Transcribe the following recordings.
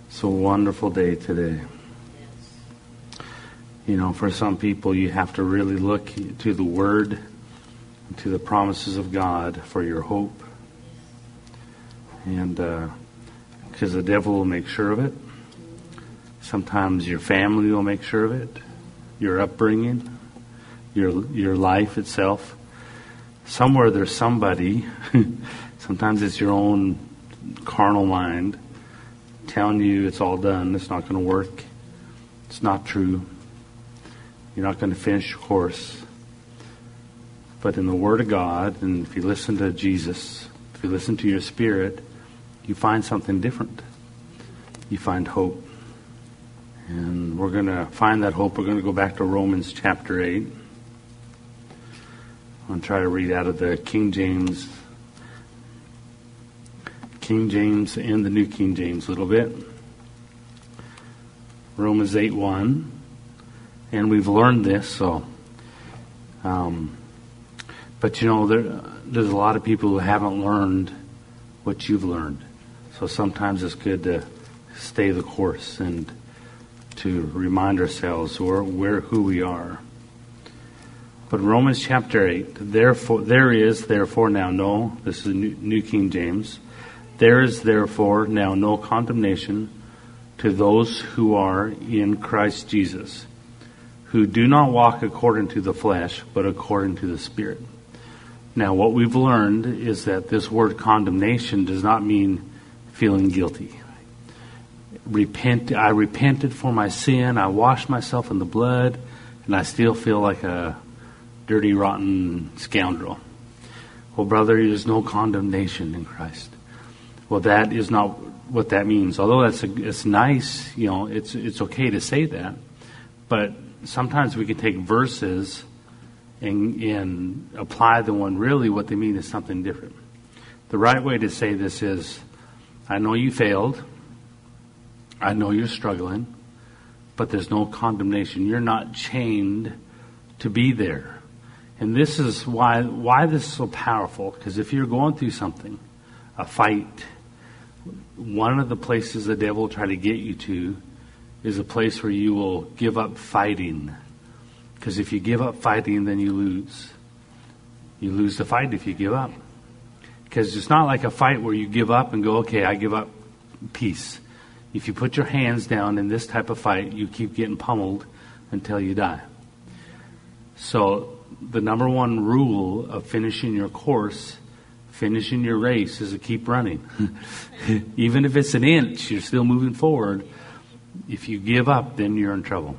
It's a wonderful day today. You know, for some people, you have to really look to the Word, to the promises of God for your hope. And because the devil will make sure of it. Sometimes your family will make sure of it. Your upbringing, your life itself. Somewhere there's somebody, sometimes it's your own carnal mind, telling you it's all done, it's not going to work, it's not true, you're not going to finish your course. But in the Word of God, and if you listen to Jesus, if you listen to your spirit, you find something different. You find hope. And we're going to find that hope. We're going to go back to Romans chapter 8. I'm going to try to read out of the King James and the New King James a little bit. Romans 8:1. And we've learned this, so. But you know, there's a lot of people who haven't learned what you've learned. So sometimes it's good to stay the course and to remind ourselves who we are. But Romans chapter 8, there is therefore now no, this is New King James, there is therefore now no condemnation to those who are in Christ Jesus, who do not walk according to the flesh, but according to the Spirit. Now, what we've learned is that this word condemnation does not mean feeling guilty. I repented for my sin, I washed myself in the blood, and I still feel like a dirty, rotten scoundrel. Well, brother, there's no condemnation in Christ. Well, that is not what that means. Although it's nice, you know, it's okay to say that, but sometimes we can take verses and apply the one. Really, what they mean is something different. The right way to say this is, I know you failed. I know you're struggling, but there's no condemnation. You're not chained to be there. And this is why this is so powerful. Because if you're going through something, a fight, one of the places the devil will try to get you to is a place where you will give up fighting. Because if you give up fighting, then you lose. You lose the fight if you give up. Because it's not like a fight where you give up and go, okay, I give up, peace. If you put your hands down in this type of fight, you keep getting pummeled until you die. So the number one rule of finishing your course, finishing your race, is to keep running. Even if it's an inch, you're still moving forward. If you give up, then you're in trouble.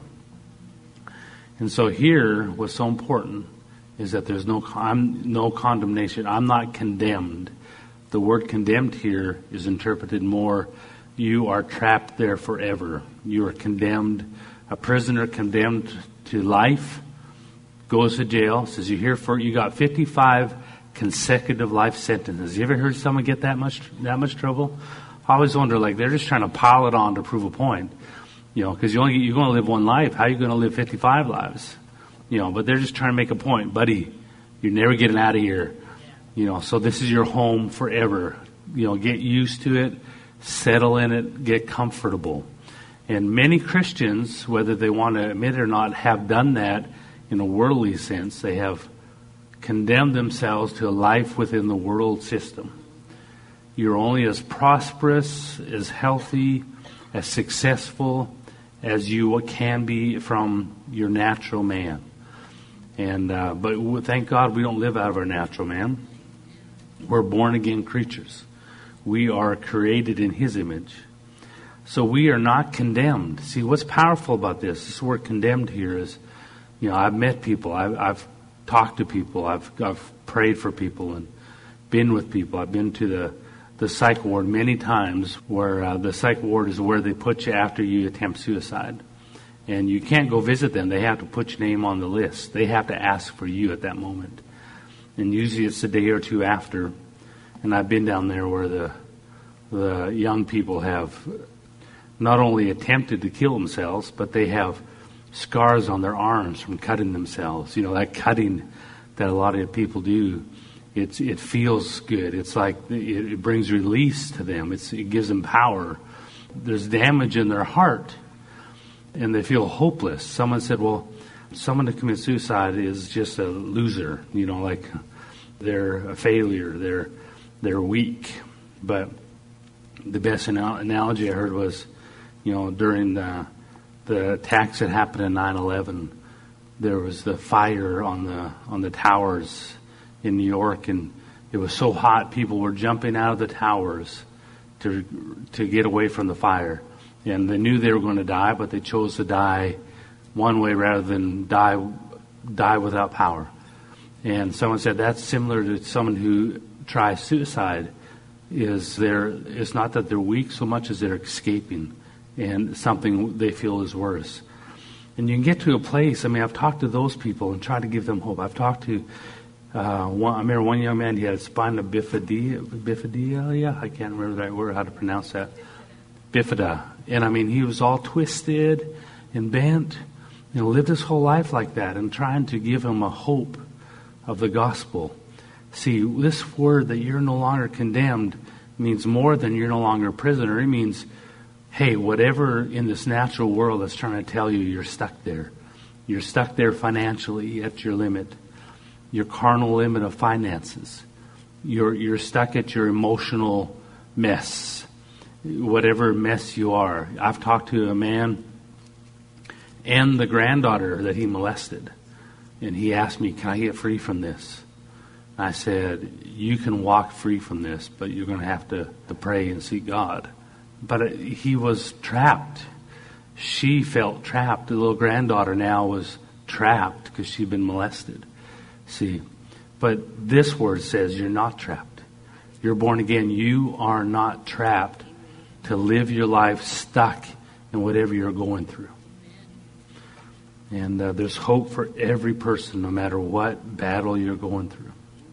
And so here, what's so important is that there's no condemnation. I'm not condemned. The word condemned here is interpreted more, you are trapped there forever. You are condemned. A prisoner condemned to life goes to jail. Says you got 55 consecutive life sentences. You ever heard someone get that much trouble? I always wonder, like, they're just trying to pile it on to prove a point. You know, because you're going to live one life. How are you going to live 55 lives? You know, but they're just trying to make a point. Buddy, you're never getting out of here. You know, so this is your home forever. You know, get used to it. Settle in it. Get comfortable. And many Christians, whether they want to admit it or not, have done that in a worldly sense. They have condemned themselves to a life within the world system. You're only as prosperous, as healthy, as successful as you can be from your natural man. And but thank God we don't live out of our natural man. We're born again creatures. We are created in His image. So we are not condemned. See, what's powerful about this word condemned here is, you know, I've met people, I've talked to people, I've prayed for people and been with people. I've been to the psych ward many times, where the psych ward is where they put you after you attempt suicide. And you can't go visit them. They have to put your name on the list. They have to ask for you at that moment. And usually it's a day or two after. And I've been down there where the young people have not only attempted to kill themselves, but they have scars on their arms from cutting themselves. You know, that cutting that a lot of people do, it feels good. It's like it brings release to them. It gives them power. there's damage in their heart and they feel hopeless. Someone said, well, someone who commits suicide is just a loser, like they're a failure, they're weak. But the best analogy I heard was, during the attacks that happened in 9/11, there was the fire on the towers in New York, and it was so hot, people were jumping out of the towers to get away from the fire. And they knew they were going to die, but they chose to die one way rather than die without power. And someone said that's similar to someone who tries suicide. It's not that they're weak so much as they're escaping and something they feel is worse. And you can get to a place, I've talked to those people and tried to give them hope. I've talked to I remember one young man, he had spina bifida, I can't remember the right word, how to pronounce that. Bifida. And he was all twisted and bent and lived his whole life like that, and trying to give him a hope of the gospel. See, this word that you're no longer condemned means more than you're no longer a prisoner. It means, hey, whatever in this natural world that's trying to tell you, you're stuck there. You're stuck there financially at your limit, your carnal limit of finances. You're stuck at your emotional mess, whatever mess you are. I've talked to a man and the granddaughter that he molested, and he asked me, can I get free from this? And I said, you can walk free from this, but you're going to have to pray and seek God. But he was trapped. She felt trapped. The little granddaughter now was trapped because she'd been molested. See, but this word says you're not trapped. You're born again. You are not trapped to live your life stuck in whatever you're going through. And there's hope for every person, no matter what battle you're going through.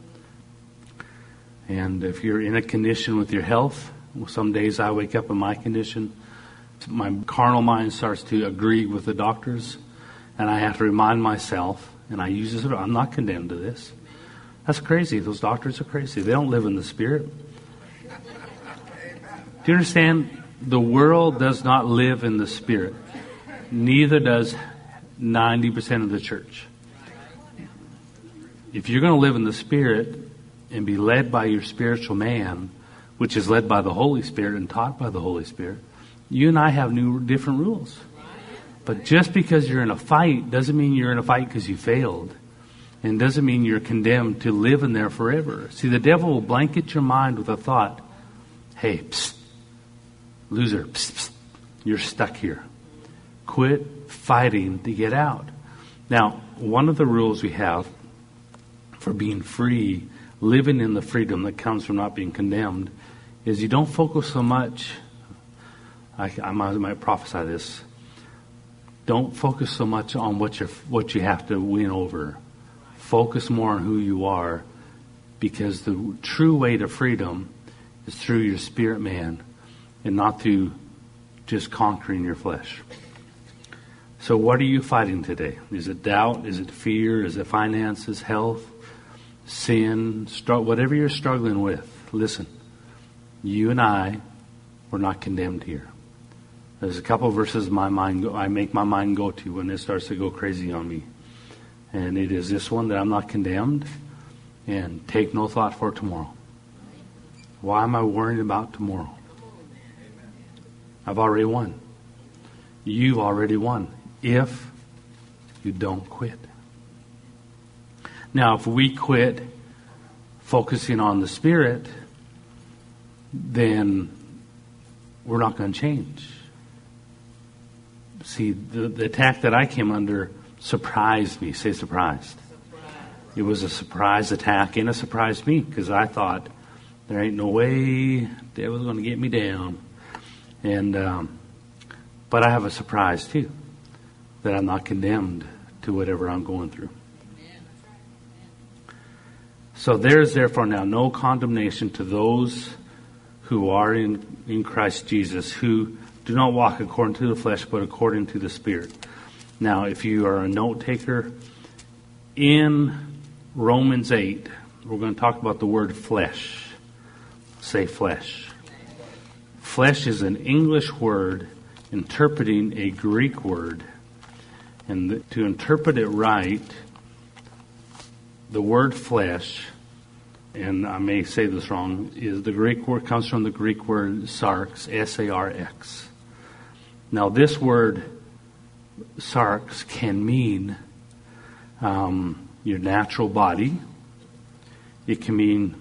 And if you're in a condition with your health, some days I wake up in my condition, my carnal mind starts to agree with the doctors, and I have to remind myself, and I use this, I'm not condemned to this. That's crazy. Those doctors are crazy. They don't live in the Spirit. Do you understand? The world does not live in the Spirit. Neither does 90% of the church. If you're going to live in the Spirit and be led by your spiritual man, which is led by the Holy Spirit and taught by the Holy Spirit, you and I have different rules. But just because you're in a fight doesn't mean you're in a fight because you failed. And doesn't mean you're condemned to live in there forever. See, the devil will blanket your mind with a thought, hey, psst, loser, psst, psst, you're stuck here. Quit fighting to get out. Now, one of the rules we have for being free, living in the freedom that comes from not being condemned, is you don't focus so much, I might prophesy this, don't focus so much on what you have to win over. Focus more on who you are, because the true way to freedom is through your spirit man and not through just conquering your flesh. So what are you fighting today? Is it doubt? Is it fear? Is it finances, health, sin? Whatever you're struggling with, listen, you and I were not condemned here. There's a couple of verses I make my mind go to when it starts to go crazy on me. And it is this one, that I'm not condemned, and take no thought for tomorrow. Why am I worrying about tomorrow? I've already won. You've already won if you don't quit. Now, if we quit focusing on the Spirit, then we're not going to change. See, the attack that I came under surprised me. Say surprised. It was a surprise attack, and it surprised me because I thought there ain't no way the devil's going to get me down. And but I have a surprise too, that I'm not condemned to whatever I'm going through. So there is therefore now no condemnation to those who are in Christ Jesus, who do not walk according to the flesh, but according to the Spirit. Now, if you are a note taker, in Romans 8, we're going to talk about the word flesh. Say flesh. flesh is an English word interpreting a Greek word. And to interpret it right, the word flesh, and I may say this wrong, is the Greek word, comes from the Greek word sarx, S-A-R-X. Now this word sarx can mean your natural body. It can mean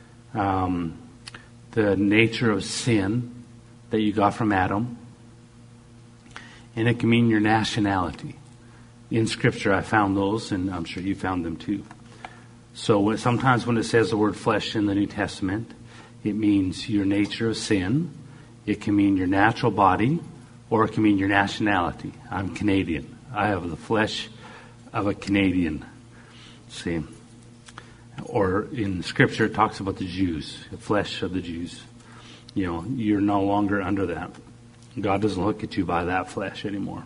the nature of sin that you got from Adam. And it can mean your nationality. In Scripture I found those, and I'm sure you found them too. So sometimes when it says the word flesh in the New Testament, it means your nature of sin. It can mean your natural body, or it can mean your nationality. I'm Canadian. I have the flesh of a Canadian. See? Or in Scripture it talks about the Jews, the flesh of the Jews. You know, you're no longer under that. God doesn't look at you by that flesh anymore.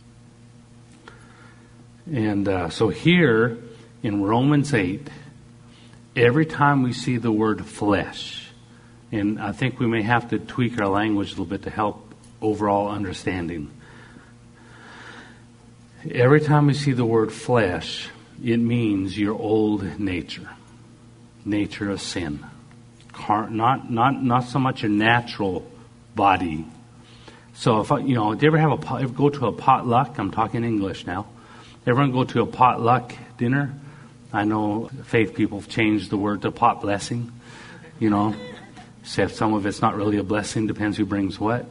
And so here in Romans 8, every time we see the word flesh, and I think we may have to tweak our language a little bit to help overall understanding. Every time we see the word flesh, it means your old nature of sin. Not so much your natural body. So if do you ever have go to a potluck? I'm talking English now. Everyone go to a potluck dinner? I know faith people have changed the word to pot blessing. Except some of it's not really a blessing, depends who brings what,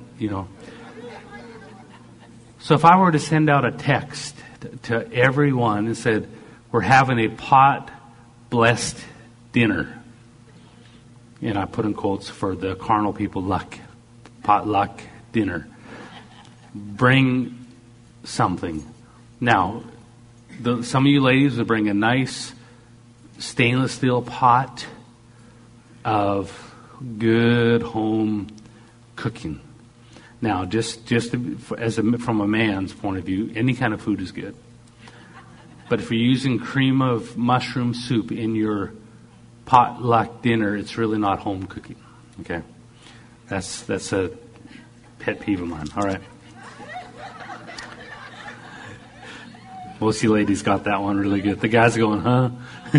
So if I were to send out a text to everyone and said, we're having a pot blessed dinner, and I put in quotes for the carnal people, potluck dinner, bring something. Now, some of you ladies would bring a nice stainless steel pot of good home cooking. Now, from a man's point of view, any kind of food is good. But if you're using cream of mushroom soup in your potluck dinner, it's really not home cooking. Okay, that's a pet peeve of mine. All right. Most of you ladies got that one really good. The guys are going, huh?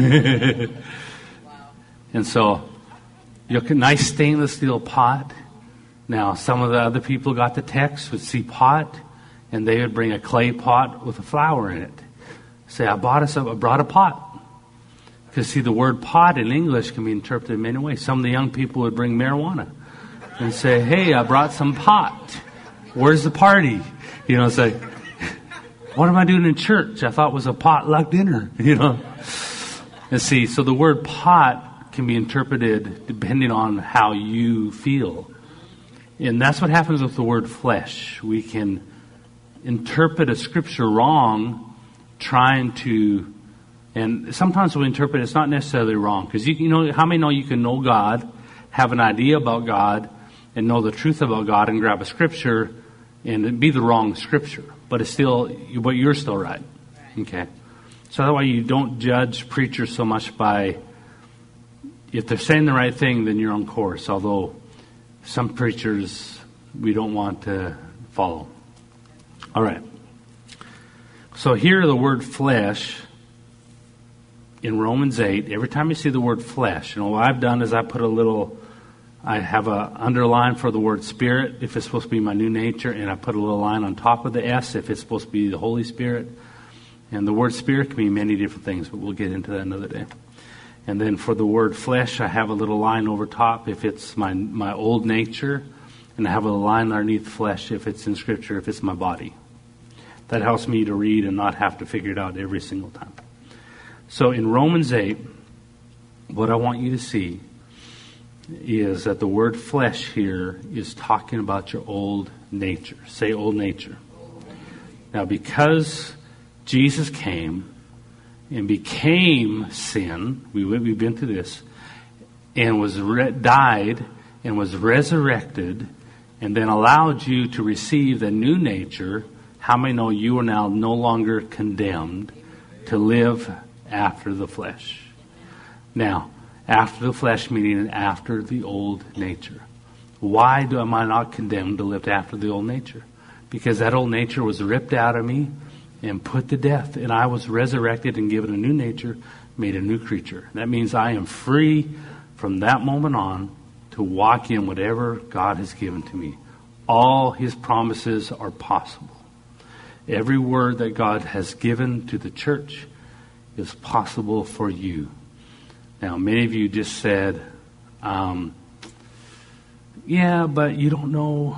Wow. And so, nice stainless steel pot. Now, some of the other people got the text would see pot, and they would bring a clay pot with a flower in it. Say, I brought a pot. Because see, the word pot in English can be interpreted in many ways. Some of the young people would bring marijuana and say, hey, I brought some pot. Where's the party? It's like, what am I doing in church? I thought it was a potluck dinner, And see, so the word pot can be interpreted depending on how you feel. And that's what happens with the word flesh. We can interpret a scripture wrong, and sometimes we interpret it's not necessarily wrong. Because how many know you can know God, have an idea about God, and know the truth about God, and grab a scripture and it'd be the wrong scripture, but you're still right. Okay. So that's why you don't judge preachers so much by, if they're saying the right thing, then you're on course. Although some preachers we don't want to follow. All right. So here the word flesh in Romans 8, every time you see the word flesh, what I've done is I have a underline for the word spirit if it's supposed to be my new nature, and I put a little line on top of the S if it's supposed to be the Holy Spirit. And the word spirit can mean many different things, but we'll get into that another day. And then for the word flesh, I have a little line over top if it's my old nature, and I have a line underneath flesh if it's in Scripture, if it's my body. That helps me to read and not have to figure it out every single time. So in Romans 8, what I want you to see is that the word flesh here is talking about your old nature. Say old nature. Now, because Jesus came and became sin, we've been through this, and died and was resurrected, and then allowed you to receive the new nature, how many know you are now no longer condemned to live after the flesh? Now, after the flesh meaning after the old nature. Why am I not condemned to live after the old nature? Because that old nature was ripped out of me and put to death, and I was resurrected and given a new nature, made a new creature. That means I am free from that moment on to walk in whatever God has given to me. All His promises are possible. Every word that God has given to the church is possible for you. Now, many of you just said, yeah, but you don't know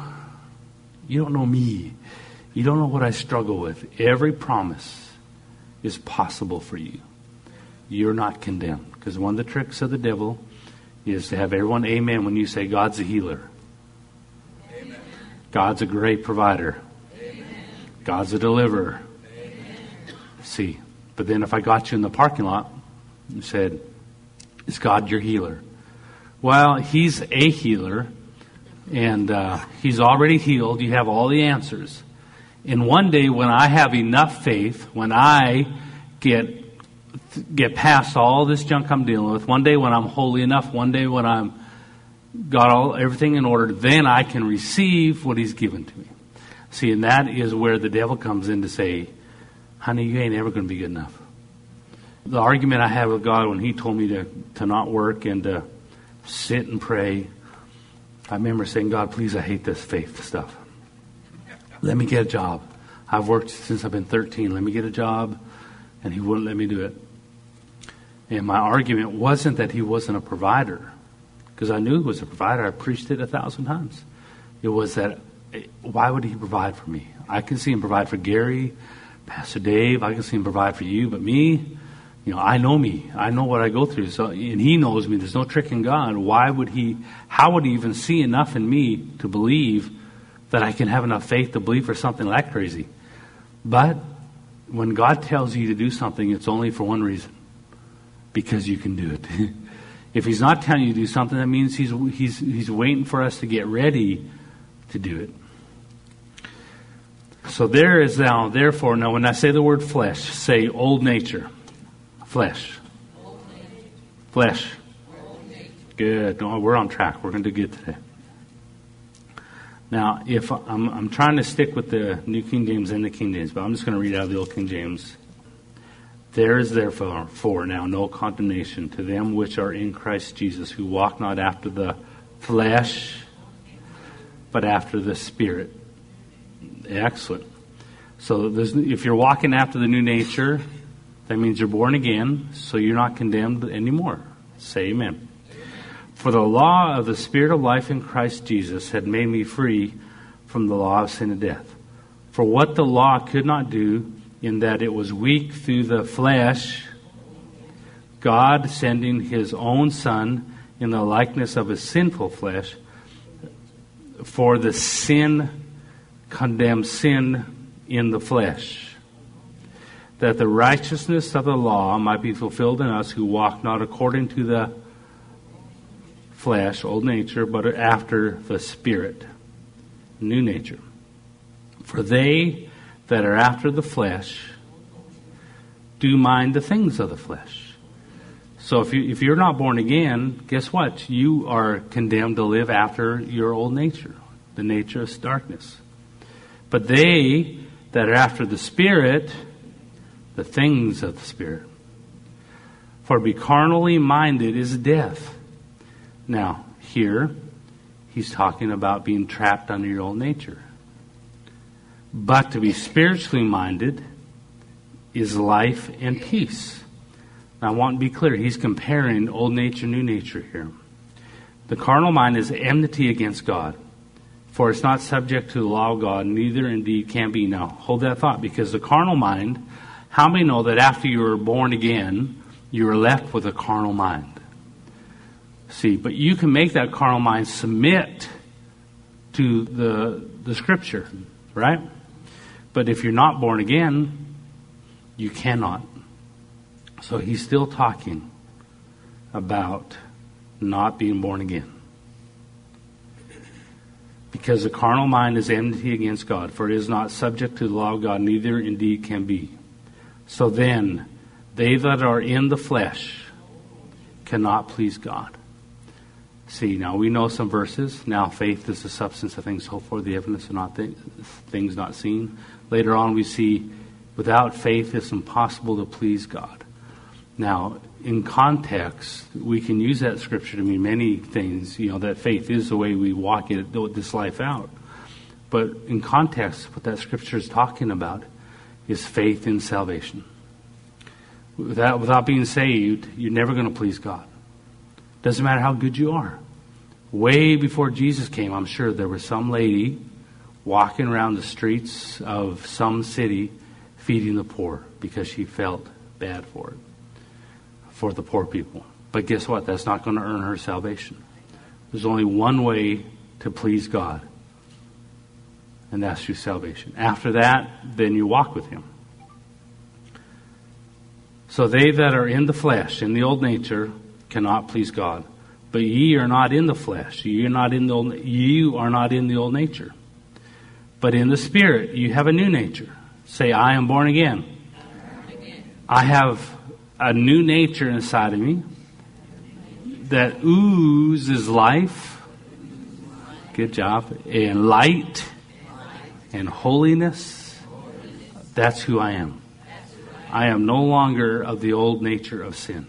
me. You don't know what I struggle with. Every promise is possible for you. You're not condemned. Because one of the tricks of the devil is to have everyone amen when you say God's a healer. Amen. God's a great provider. Amen. God's a deliverer. Amen. See, but then if I got you in the parking lot and said, is God your healer? Well, He's a healer, and He's already healed. You have all the answers. And one day when I have enough faith, when I get past all this junk I'm dealing with, one day when I'm holy enough, one day when I'm got everything in order, then I can receive what He's given to me. See, and that is where the devil comes in to say, honey, you ain't ever going to be good enough. The argument I had with God when He told me to not work and to sit and pray, I remember saying, God, please, I hate this faith stuff. Let me get a job. I've worked since I've been 13. Let me get a job. And He wouldn't let me do it. And my argument wasn't that He wasn't a provider, because I knew He was a provider. I preached it 1,000 times. It was that, why would He provide for me? I can see Him provide for Gary, Pastor Dave. I can see Him provide for you. But me, I know me. I know what I go through. So, and He knows me. There's no trick in God. How would He even see enough in me to believe that I can have enough faith to believe for something that crazy? But when God tells you to do something, it's only for one reason. Because you can do it. If He's not telling you to do something, that means He's waiting for us to get ready to do it. So there is now, therefore, now when I say the word flesh, say old nature. Flesh. Flesh. Good. No, we're on track. We're going to do good today. Now, if I'm trying to stick with the New King James and the King James, but I'm just going to read out of the Old King James. There is therefore now no condemnation to them which are in Christ Jesus, who walk not after the flesh, but after the Spirit. Excellent. So if you're walking after the new nature, that means you're born again, so you're not condemned anymore. Say amen. For the law of the Spirit of life in Christ Jesus had made me free from the law of sin and death. For what the law could not do, in that it was weak through the flesh, God sending His own Son in the likeness of His sinful flesh, for the sin condemned sin in the flesh, that the righteousness of the law might be fulfilled in us who walk not according to the flesh, old nature, but after the Spirit, new nature. For they that are after the flesh do mind the things of the flesh. So if you're not born again, guess what? You are condemned to live after your old nature, the nature of darkness. But they that are after the Spirit, the things of the Spirit. For to be carnally minded is death. Now, here, he's talking about being trapped under your old nature. But to be spiritually minded is life and peace. Now, I want to be clear. He's comparing old nature, new nature here. The carnal mind is enmity against God, for it's not subject to the law of God, neither indeed can be. Now, hold that thought, because the carnal mind, how many know that after you were born again, you were left with a carnal mind? See, but you can make that carnal mind submit to the Scripture, right? But if you're not born again, you cannot. So he's still talking about not being born again. Because the carnal mind is enmity against God, for it is not subject to the law of God, neither indeed can be. So then, they that are in the flesh cannot please God. See, now we know some verses. Now faith is the substance of things hoped for, the evidence of things not seen. Later on we see without faith it's impossible to please God. Now, in context, we can use that scripture to mean many things, that faith is the way we walk this life out. But in context, what that scripture is talking about is faith in salvation. Without being saved, you're never going to please God. Doesn't matter how good you are. Way before Jesus came, I'm sure there was some lady walking around the streets of some city feeding the poor because she felt bad for the poor people. But guess what? That's not going to earn her salvation. There's only one way to please God, and that's through salvation. After that, then you walk with Him. So they that are in the flesh, in the old nature, cannot please God. But ye are not in the flesh. You are not in the old nature. But in the Spirit, you have a new nature. Say, I am born again. I have a new nature inside of me that oozes life. Good job. And light and holiness. That's who I am. I am no longer of the old nature of sin.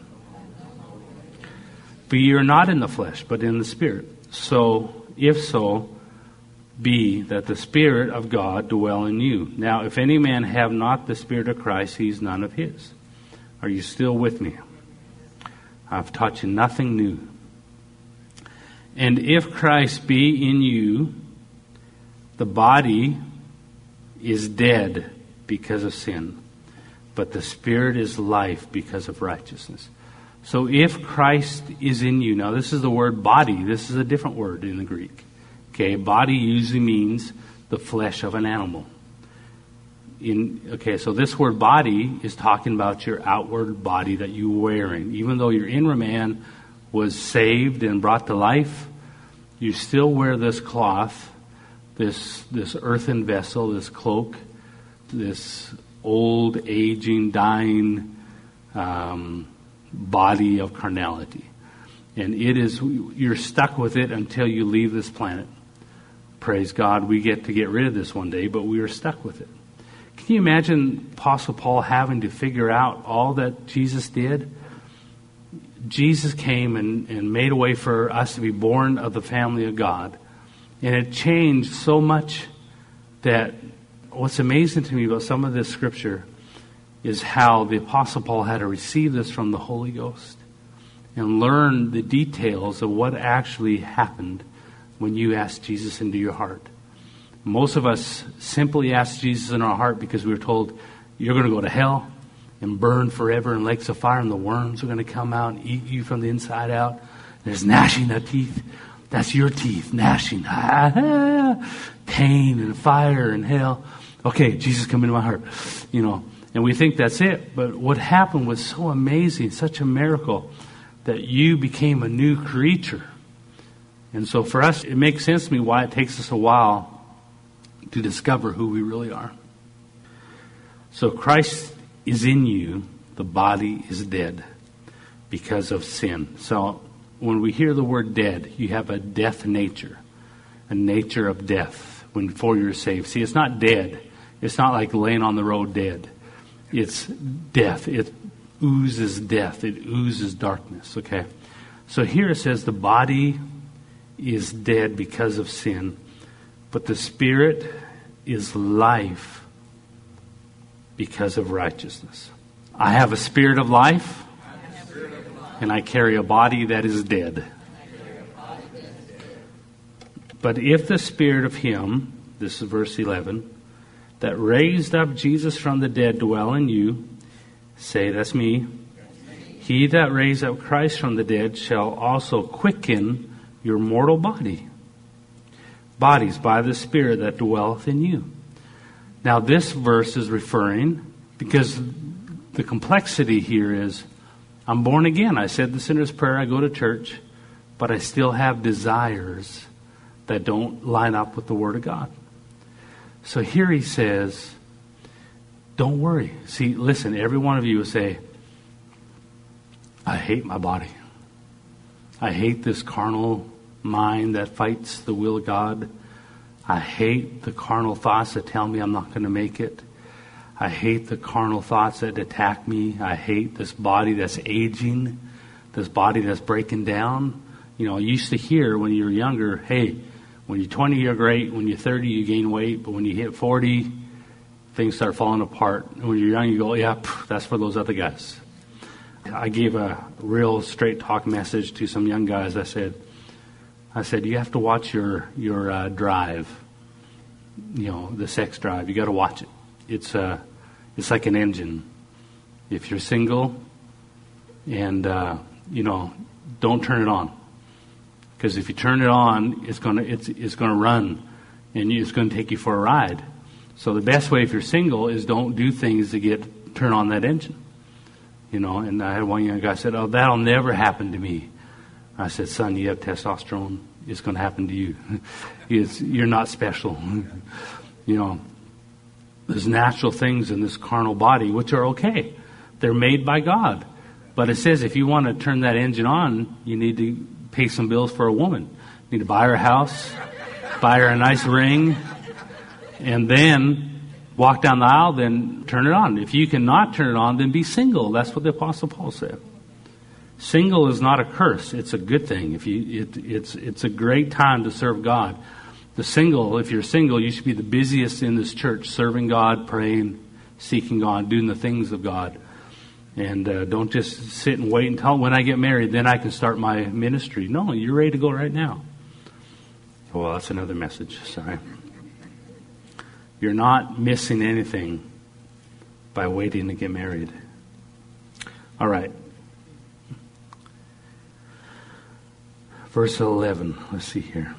But ye are not in the flesh, but in the Spirit. So, if so, be that the Spirit of God dwell in you. Now, if any man have not the Spirit of Christ, he is none of his. Are you still with me? I've taught you nothing new. And if Christ be in you, the body is dead because of sin, but the Spirit is life because of righteousness. So if Christ is in you, now this is the word body. This is a different word in the Greek. Okay, body usually means the flesh of an animal. So this word body is talking about your outward body that you're wearing. Even though your inner man was saved and brought to life, you still wear this cloth, this earthen vessel, this cloak, this old, aging, dying body of carnality. And you're stuck with it until you leave this planet. Praise God, we get to get rid of this one day, but we are stuck with it. Can you imagine Apostle Paul having to figure out all that Jesus did? Jesus came and made a way for us to be born of the family of God. And it changed so much that what's amazing to me about some of this scripture is how the Apostle Paul had to receive this from the Holy Ghost and learn the details of what actually happened when you asked Jesus into your heart. Most of us simply ask Jesus in our heart because we were told, you're going to go to hell and burn forever in lakes of fire, and the worms are going to come out and eat you from the inside out. There's gnashing of teeth. That's your teeth, gnashing. Pain and fire and hell. Okay, Jesus, come into my heart. And we think that's it. But what happened was so amazing, such a miracle, that you became a new creature. And so for us, it makes sense to me why it takes us a while to discover who we really are. So Christ is in you, the body is dead because of sin. So when we hear the word dead, you have a death nature, a nature of death before you're saved. See, it's not dead. It's not like laying on the road dead. It's death. It oozes death. It oozes darkness, okay? So here it says the body is dead because of sin, but the Spirit is life because of righteousness. I have a spirit of life, and I carry a body that is dead. But if the Spirit of Him, this is verse 11, that raised up Jesus from the dead dwell in you, say, that's me. He that raised up Christ from the dead shall also quicken your mortal bodies by the Spirit that dwelleth in you. Now this verse is referring, because the complexity here is, I'm born again. I said the sinner's prayer, I go to church, but I still have desires that don't line up with the Word of God. So here he says, don't worry. See, listen, every one of you will say, I hate my body. I hate this carnal mind that fights the will of God. I hate the carnal thoughts that tell me I'm not going to make it. I hate the carnal thoughts that attack me. I hate this body that's aging, this body that's breaking down. You know, I used to hear when you were younger, hey, when you're 20, you're great. When you're 30, you gain weight. But when you hit 40, things start falling apart. And when you're young, you go, yeah, that's for those other guys. I gave a real straight talk message to some young guys. I said, you have to watch your drive, you know, the sex drive. You got to watch it. It's like an engine. If you're single, and don't turn it on, because if you turn it on, it's gonna run, and it's gonna take you for a ride. So the best way, if you're single, is don't do things to turn on that engine. You know, and I had one young guy said, "Oh, that'll never happen to me." I said, "Son, you have testosterone. It's going to happen to you. You're not special." You know, there's natural things in this carnal body which are okay. They're made by God. But it says if you want to turn that engine on, you need to pay some bills for a woman. You need to buy her a house, buy her a nice ring, and then walk down the aisle, then turn it on. If you cannot turn it on, then be single. That's what the Apostle Paul said. Single is not a curse. It's a good thing. It's a great time to serve God. If you're single, you should be the busiest in this church, serving God, praying, seeking God, doing the things of God. And don't just sit and wait until when I get married, then I can start my ministry. No, you're ready to go right now. Well, that's another message. Sorry. You're not missing anything by waiting to get married. All right. Verse 11. Let's see here.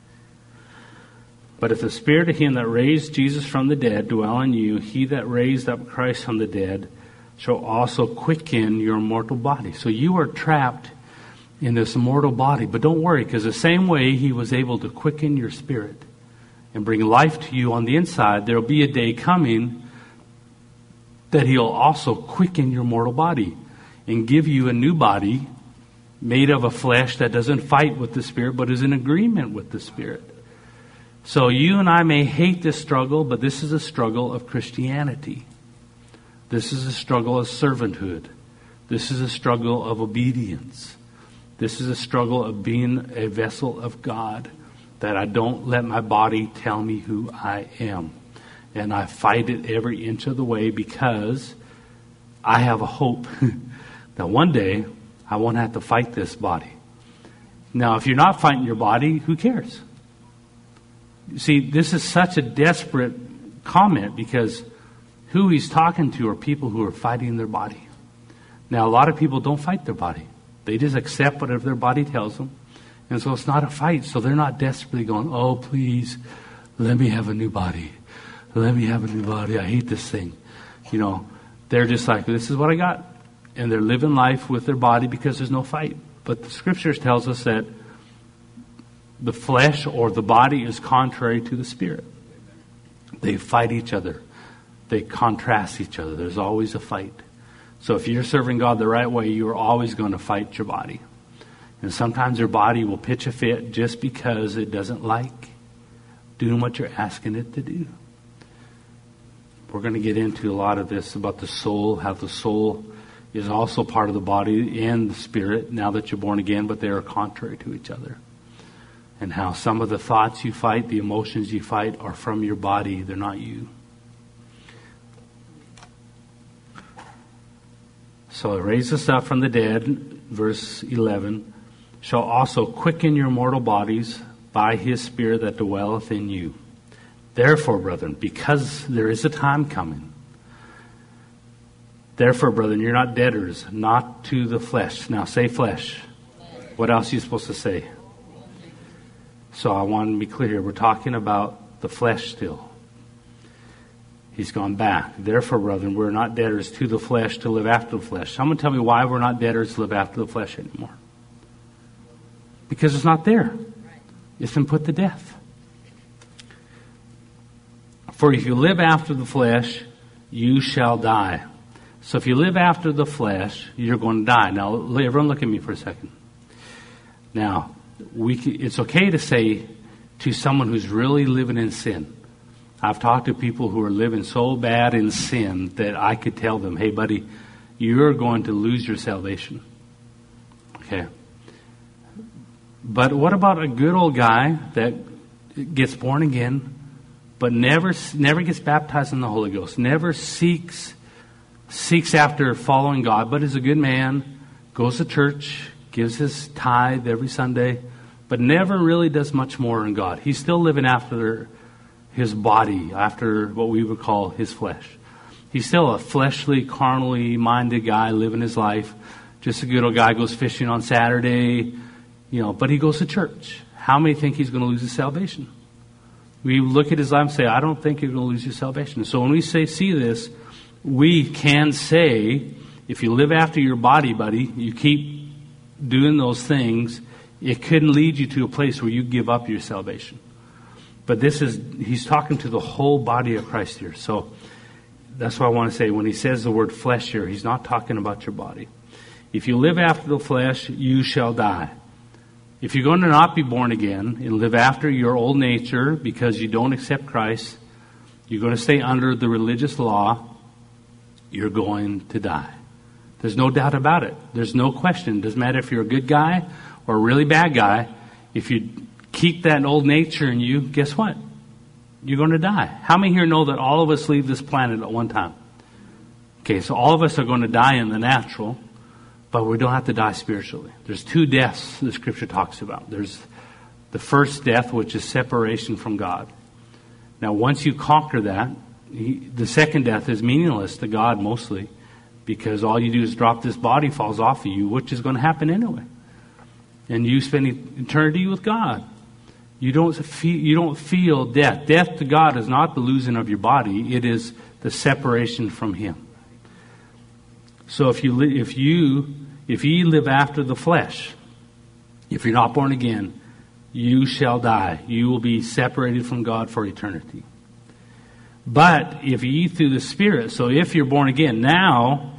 But if the Spirit of him that raised Jesus from the dead dwell in you, he that raised up Christ from the dead shall also quicken your mortal body. So you are trapped in this mortal body. But don't worry, because the same way he was able to quicken your spirit and bring life to you on the inside, there will be a day coming that he'll also quicken your mortal body and give you a new body made of a flesh that doesn't fight with the Spirit but is in agreement with the Spirit. So you and I may hate this struggle, but this is a struggle of Christianity. This is a struggle of servanthood. This is a struggle of obedience. This is a struggle of being a vessel of God, that I don't let my body tell me who I am. And I fight it every inch of the way, because I have a hope that one day I won't have to fight this body. Now, if you're not fighting your body, who cares? You see, this is such a desperate comment, because who he's talking to are people who are fighting their body. Now, a lot of people don't fight their body. They just accept whatever their body tells them. And so it's not a fight. So they're not desperately going, "Oh, please, let me have a new body. Let me have a new body. I hate this thing." You know, they're just like, "This is what I got." And they're living life with their body because there's no fight. But the Scriptures tells us that the flesh or the body is contrary to the Spirit. They fight each other. They contrast each other. There's always a fight. So if you're serving God the right way, you're always going to fight your body. And sometimes your body will pitch a fit just because it doesn't like doing what you're asking it to do. We're going to get into a lot of this about the soul, how the soul is also part of the body and the spirit now that you're born again, but they are contrary to each other. And how some of the thoughts you fight, the emotions you fight, are from your body. They're not you. So it raised us up from the dead, verse 11, shall also quicken your mortal bodies by his Spirit that dwelleth in you. Therefore, brethren, because there is a time coming, therefore, brethren, you're not debtors, not to the flesh. Now say flesh. What else are you supposed to say? So I want to be clear here. We're talking about the flesh still. He's gone back. Therefore, brethren, we're not debtors to the flesh to live after the flesh. Someone tell me why we're not debtors to live after the flesh anymore. Because it's not there. It's been put to death. For if you live after the flesh, you shall die. So if you live after the flesh, you're going to die. Now, everyone look at me for a second. Now, it's okay to say to someone who's really living in sin. I've talked to people who are living so bad in sin that I could tell them, hey, buddy, you're going to lose your salvation. Okay. But what about a good old guy that gets born again, but never gets baptized in the Holy Ghost, never seeks after following God, but is a good man, goes to church, gives his tithe every Sunday, but never really does much more in God. He's still living after his body, after what we would call his flesh. He's still a fleshly, carnally minded guy living his life. Just a good old guy, goes fishing on Saturday, but he goes to church. How many think he's going to lose his salvation? We look at his life and say, I don't think you're going to lose your salvation. So when we see this, we can say, if you live after your body, buddy, you keep doing those things, it could lead you to a place where you give up your salvation. But he's talking to the whole body of Christ here. So that's what I want to say. When he says the word flesh here, he's not talking about your body. If you live after the flesh, you shall die. If you're going to not be born again and live after your old nature because you don't accept Christ, you're going to stay under the religious law, you're going to die. There's no doubt about it. There's no question. It doesn't matter if you're a good guy or a really bad guy. If you keep that old nature in you, guess what? You're going to die. How many here know that all of us leave this planet at one time? Okay, so all of us are going to die in the natural, but we don't have to die spiritually. There's 2 deaths the Scripture talks about. There's the first death, which is separation from God. Now, once you conquer that, the second death is meaningless to God mostly, because all you do is drop this body, falls off of you, which is going to happen anyway. And you spend eternity with God. You don't feel death. Death to God is not the losing of your body. It is the separation from Him. So if ye live after the flesh, if you're not born again, you shall die. You will be separated from God for eternity. But if ye through the Spirit, so if you're born again, now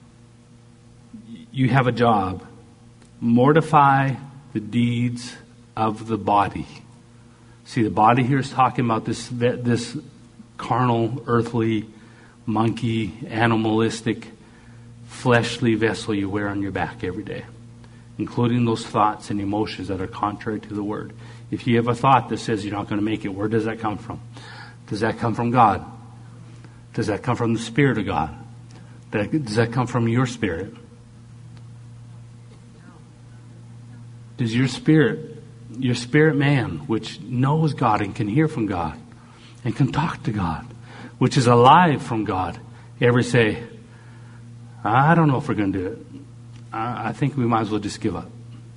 you have a job. Mortify the deeds of the body. See, the body here is talking about this carnal, earthly, monkey, animalistic, fleshly vessel you wear on your back every day, including those thoughts and emotions that are contrary to the Word. If you have a thought that says you're not going to make it, where does that come from? Does that come from God? Does that come from the Spirit of God? Does that come from your spirit? Does your spirit man, which knows God and can hear from God and can talk to God, which is alive from God, ever say, I don't know if we're going to do it. I think we might as well just give up?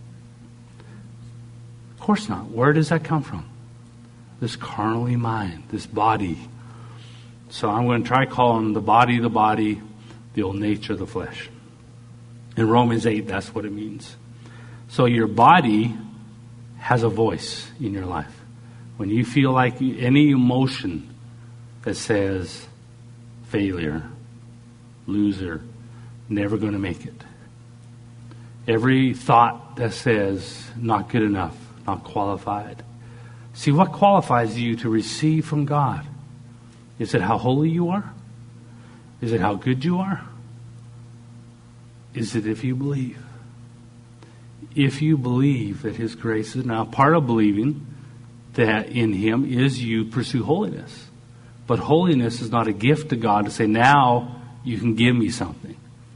Of course not. Where does that come from? This carnally mind, this body. So I'm going to try calling the body, the old nature of the flesh. In Romans 8, that's what it means. So your body has a voice in your life. When you feel like any emotion that says failure, loser, never going to make it. Every thought that says not good enough, not qualified. See, what qualifies you to receive from God? Is it how holy you are? Is it how good you are? Is it if you believe? If you believe that His grace is now part of believing that in Him is you pursue holiness. But holiness is not a gift to God to say, now you can give me something.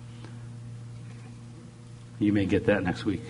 You may get that next week.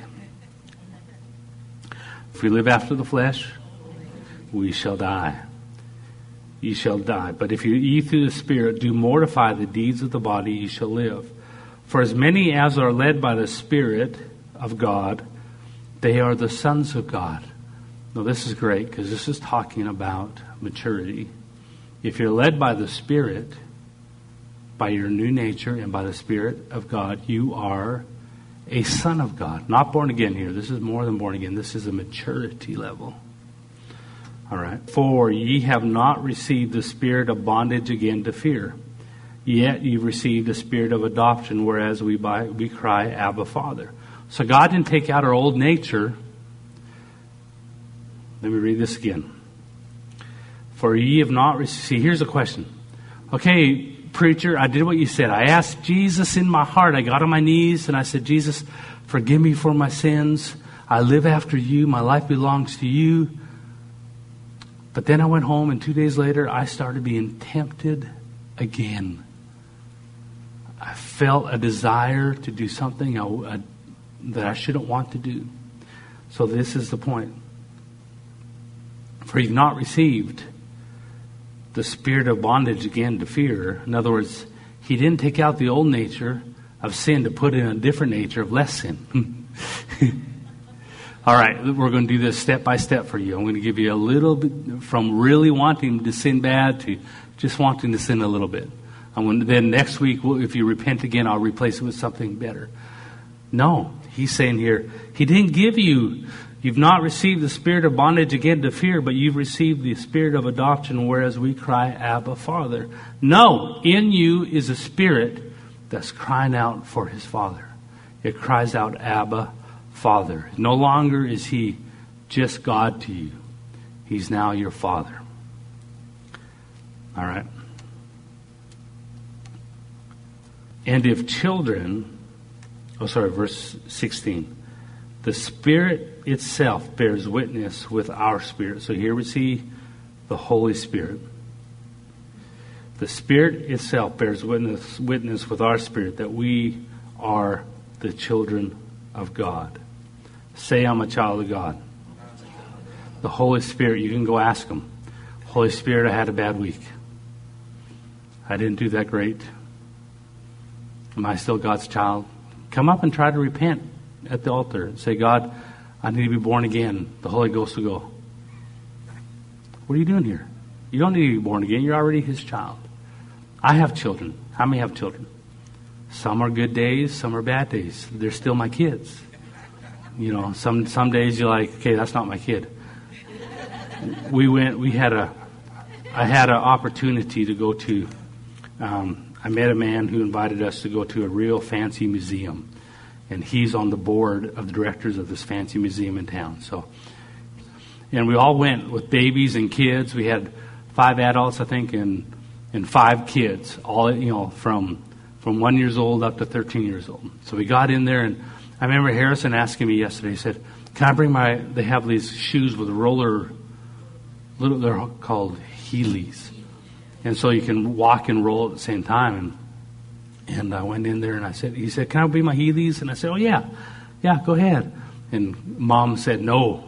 If we live after the flesh, we shall die. Ye shall die. But if ye through the Spirit do mortify the deeds of the body, ye shall live. For as many as are led by the Spirit of God, they are the sons of God. Now this is great because this is talking about maturity. If you're led by the Spirit, by your new nature and by the Spirit of God, you are a son of God. Not born again here. This is more than born again. This is a maturity level. All right. For ye have not received the spirit of bondage again to fear. Yet you've received the spirit of adoption, whereas we cry, Abba, Father. So God didn't take out our old nature Let me read this again. For ye have not received... See, here's a question. Okay, preacher, I did what you said. I asked Jesus in my heart. I got on my knees and I said, Jesus, forgive me for my sins. I live after you. My life belongs to you. But then I went home, and 2 days later, I started being tempted again. I felt a desire to do something that I shouldn't want to do. So this is the point. For you've not received the spirit of bondage again to fear. In other words, he didn't take out the old nature of sin to put in a different nature of less sin. All right, we're going to do this step by step for you. I'm going to give you a little bit from really wanting to sin bad to just wanting to sin a little bit. Then next week, if you repent again, I'll replace it with something better. No, he's saying here, he didn't give you, you've not received the spirit of bondage again to fear, but you've received the spirit of adoption, whereas we cry, Abba, Father. No, in you is a spirit that's crying out for his Father. It cries out, Abba, Father. No longer is he just God to you. He's now your Father. All right. And if children, verse 16. The Spirit itself bears witness with our spirit. So here we see the Holy Spirit. The Spirit itself bears witness with our spirit that we are the children of God. Say, I'm a child of God. The Holy Spirit, you can go ask him. Holy Spirit, I had a bad week. I didn't do that great. Am I still God's child? Come up and try to repent at the altar and say, God, I need to be born again. The Holy Ghost will go, what are you doing here? You don't need to be born again. You're already his child. I have children. How many have children? Some are good days, some are bad days. They're still my kids. You know, some days you're like, okay, that's not my kid. I had an opportunity to go to, I met a man who invited us to go to a real fancy museum. And he's on the board of the directors of this fancy museum in town. And we all went with babies and kids. We had 5 adults, I think, and 5 kids, all, from 1 year old up to 13 years old. So we got in there, and I remember Harrison asking me yesterday, he said, can I bring they have these shoes with roller, they're called Heelys. And so you can walk and roll at the same time. And I went in there and he said, can I bring my Heelys? And I said, oh yeah, go ahead. And Mom said, no.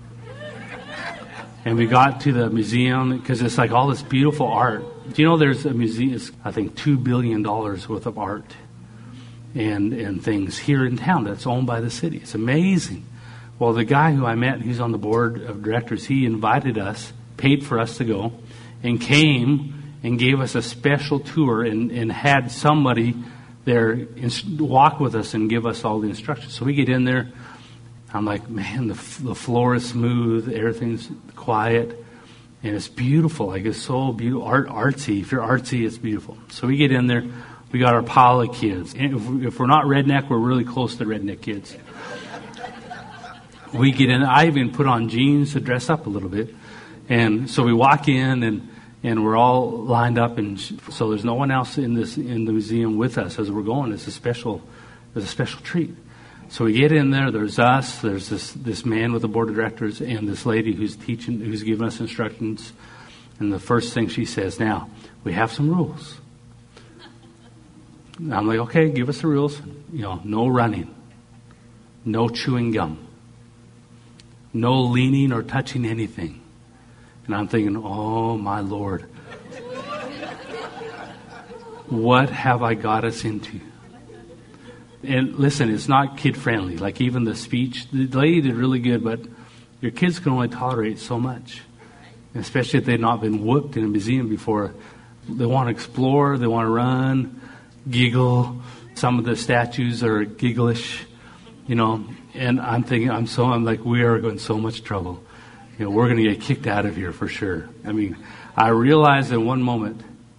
And we got to the museum because it's like all this beautiful art. Do you know there's a museum, it's, I think $2 billion worth of art and things here in town that's owned by the city. It's amazing. Well, the guy who I met, he's on the board of directors, he invited us, paid for us to go, and came and gave us a special tour and had somebody there walk with us and give us all the instructions. So we get in there. I'm like, man, the floor is smooth. Everything's quiet. And it's beautiful. Like, it's so beautiful. Artsy. If you're artsy, it's beautiful. So we get in there. We got our pile of kids. And if we're not redneck, we're really close to redneck kids. We get in. I even put on jeans to dress up a little bit. And so we walk in and we're all lined up, and so there's no one else in the museum with us as we're going. It's a special treat. So we get in there. There's us. There's this man with the board of directors, and this lady who's giving us instructions. And the first thing she says, now we have some rules. And I'm like, okay, give us the rules. No running, no chewing gum, no leaning or touching anything. And I'm thinking, oh, my Lord, what have I got us into? And listen, it's not kid-friendly. Like even the speech, the lady did really good, but your kids can only tolerate so much. And especially if they've not been whooped in a museum before. They want to explore, they want to run, giggle. Some of the statues are gigglish, And I'm thinking, I'm like, we are in so much trouble. We're going to get kicked out of here for sure. I mean, I realized in one moment,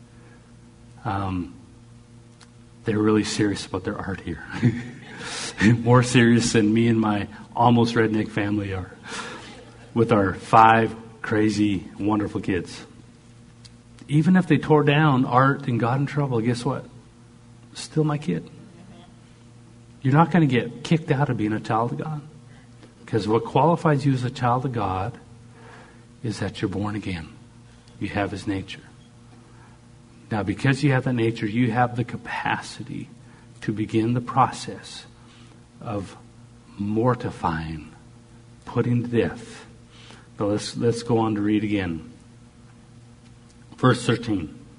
they're really serious about their art here. More serious than me and my almost redneck family are. with our 5 crazy, wonderful kids. Even if they tore down art and got in trouble, guess what? Still my kid. You're not going to get kicked out of being a child of God. Because what qualifies you as a child of God is that you're born again. You have His nature. Now, because you have that nature, you have the capacity to begin the process of mortifying, putting to death. But let's go on to read again. Verse 13.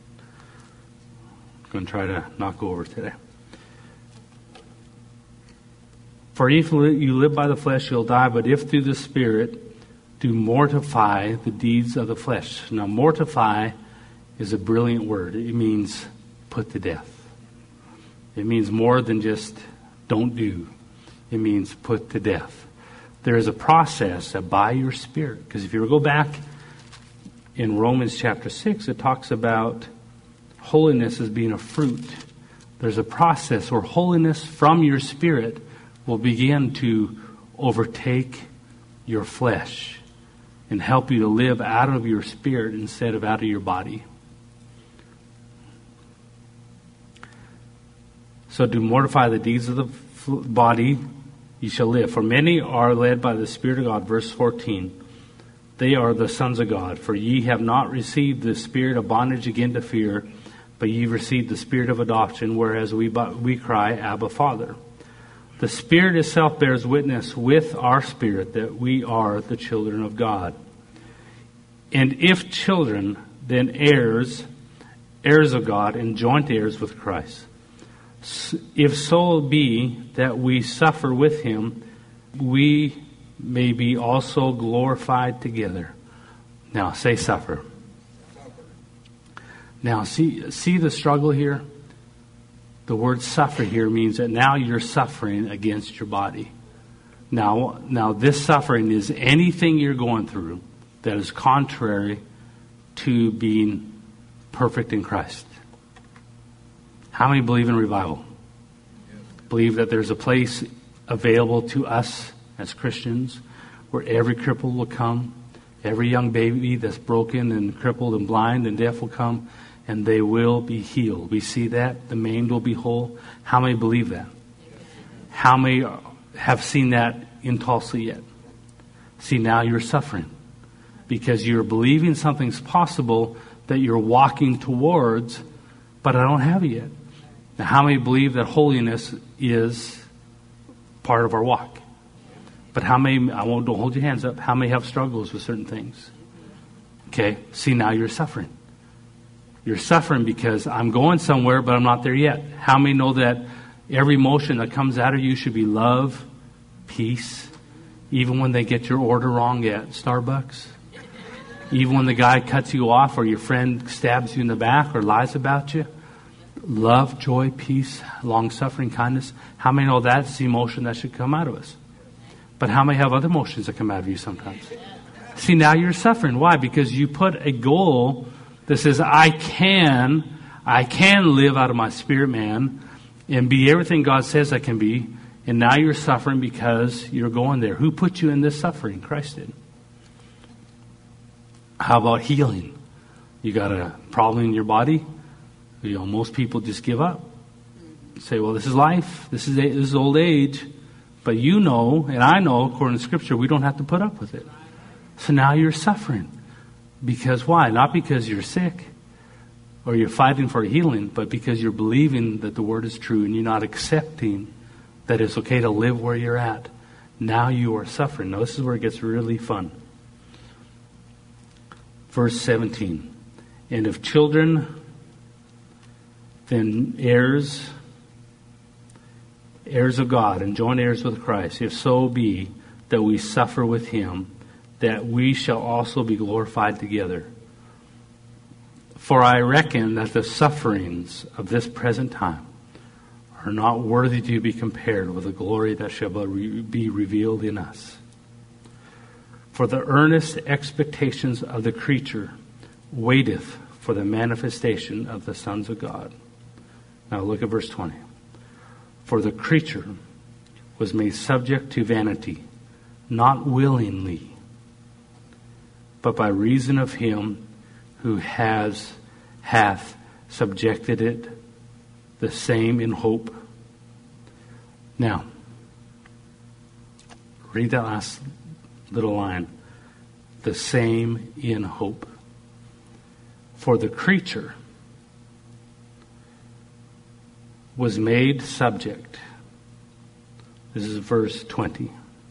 I'm going to try to not go over today. For if you live by the flesh, you'll die. But if through the Spirit do mortify the deeds of the flesh. Now, mortify is a brilliant word. It means put to death. It means more than just don't do. It means put to death. There is a process that by your Spirit, because if you go back in Romans chapter 6, it talks about holiness as being a fruit. There's a process where holiness from your Spirit will begin to overtake your flesh and help you to live out of your spirit instead of out of your body. So to mortify the deeds of the body, you shall live. For many are led by the Spirit of God. Verse 14. They are the sons of God. For ye have not received the spirit of bondage again to fear, but ye received the spirit of adoption, whereas we cry, Abba, Father. The Spirit itself bears witness with our spirit that we are the children of God. And if children, then heirs, heirs of God, and joint heirs with Christ. If so be that we suffer with Him, we may be also glorified together. Now, say suffer. Now, see the struggle here? The word suffer here means that now you're suffering against your body. Now this suffering is anything you're going through that is contrary to being perfect in Christ. How many believe in revival? Believe that there's a place available to us as Christians where every cripple will come, every young baby that's broken and crippled and blind and deaf will come, and they will be healed. We see that. The maimed will be whole. How many believe that? How many have seen that in Tulsa yet? See, now you're suffering because you're believing something's possible that you're walking towards, but I don't have it yet. Now, how many believe that holiness is part of our walk? But how many, don't hold your hands up, how many have struggles with certain things? Okay, see, now you're suffering. You're suffering because I'm going somewhere, but I'm not there yet. How many know that every emotion that comes out of you should be love, peace, even when they get your order wrong at Starbucks? Even when the guy cuts you off or your friend stabs you in the back or lies about you? Love, joy, peace, long-suffering, kindness. How many know that's the emotion that should come out of us? But how many have other emotions that come out of you sometimes? See, now you're suffering. Why? Because you put a goal that says, I can live out of my spirit man and be everything God says I can be. And now you're suffering because you're going there. Who put you in this suffering? Christ did. How about healing? You got a problem in your body? Most people just give up. Say, well, this is life. This is old age. But you know, and I know, according to Scripture, we don't have to put up with it. So now you're suffering. Because why? Not because you're sick or you're fighting for healing, but because you're believing that the Word is true and you're not accepting that it's okay to live where you're at. Now you are suffering. Now this is where it gets really fun. Verse 17. And if children, then heirs of God and joint heirs with Christ, if so be that we suffer with Him, that we shall also be glorified together. For I reckon that the sufferings of this present time are not worthy to be compared with the glory that shall be revealed in us. For the earnest expectations of the creature waiteth for the manifestation of the sons of God. Now look at verse 20. For the creature was made subject to vanity, not willingly, but by reason of him who hath subjected it, the same in hope. Now, read that last little line. The same in hope. For the creature was made subject. This is verse 20.